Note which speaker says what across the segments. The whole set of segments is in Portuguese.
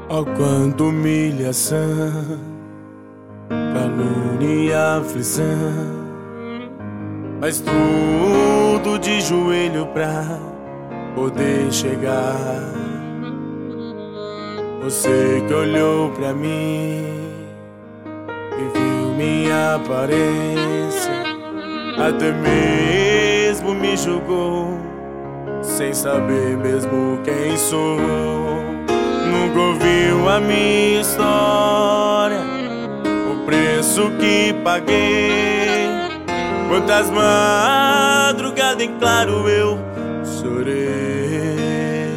Speaker 1: Oh, quanta humilhação, calúnia e aflição, mas tudo de joelho pra poder chegar. Você que olhou pra mim e viu minha aparência, até mesmo me julgou, sem saber mesmo quem sou. Nunca ouviu a minha história, o preço que paguei. Quantas madrugadas em claro eu chorei.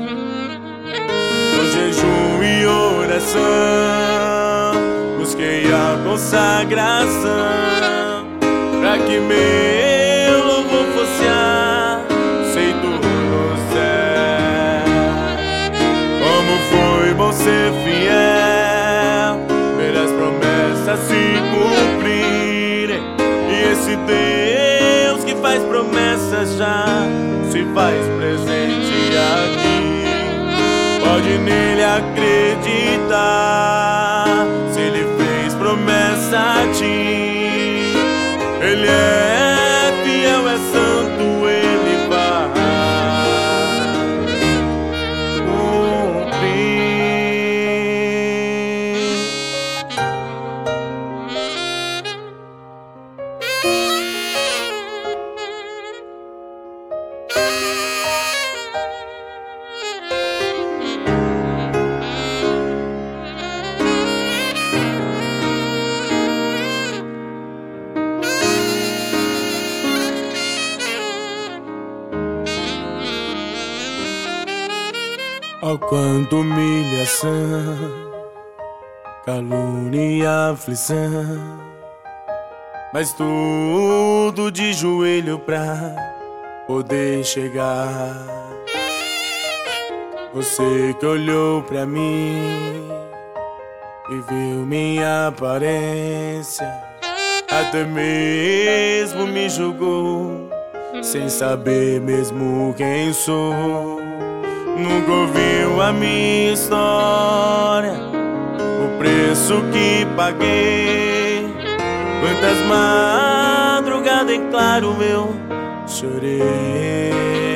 Speaker 1: No jejum e oração busquei a consagração, pra que meu louvor fosse aceito no céu. Como foi bom ser fiel, ver as promessas se cumprirem. E esse Deus que faz promessas já se faz presente aqui. Pode nele acreditar, se ele fez promessa a ti. Ele é fiel, é santo, ele vai cumprir. Oh, quanta humilhação, calúnia e aflição, mas tudo de joelho pra poder chegar. Você que olhou pra mim e viu minha aparência, até mesmo me julgou, sem saber mesmo quem sou. Nunca ouviu a minha história, o preço que paguei. Quantas madrugadas em claro eu chorei.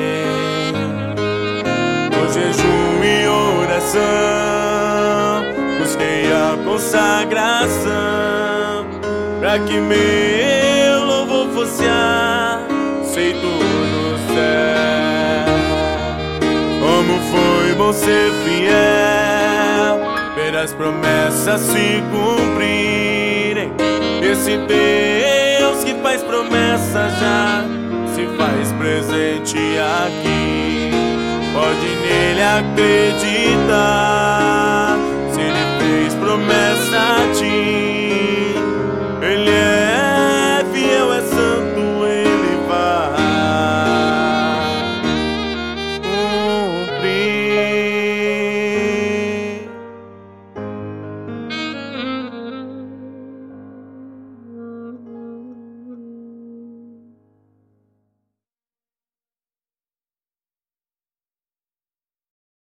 Speaker 1: No jejum e oração busquei a consagração, pra que meu louvor fosse aceito no céu. Como foi bom ser fiel, ver as promessas se cumprirem. Esse Deus que faz promessas já se faz presente aqui. Pode nele acreditar,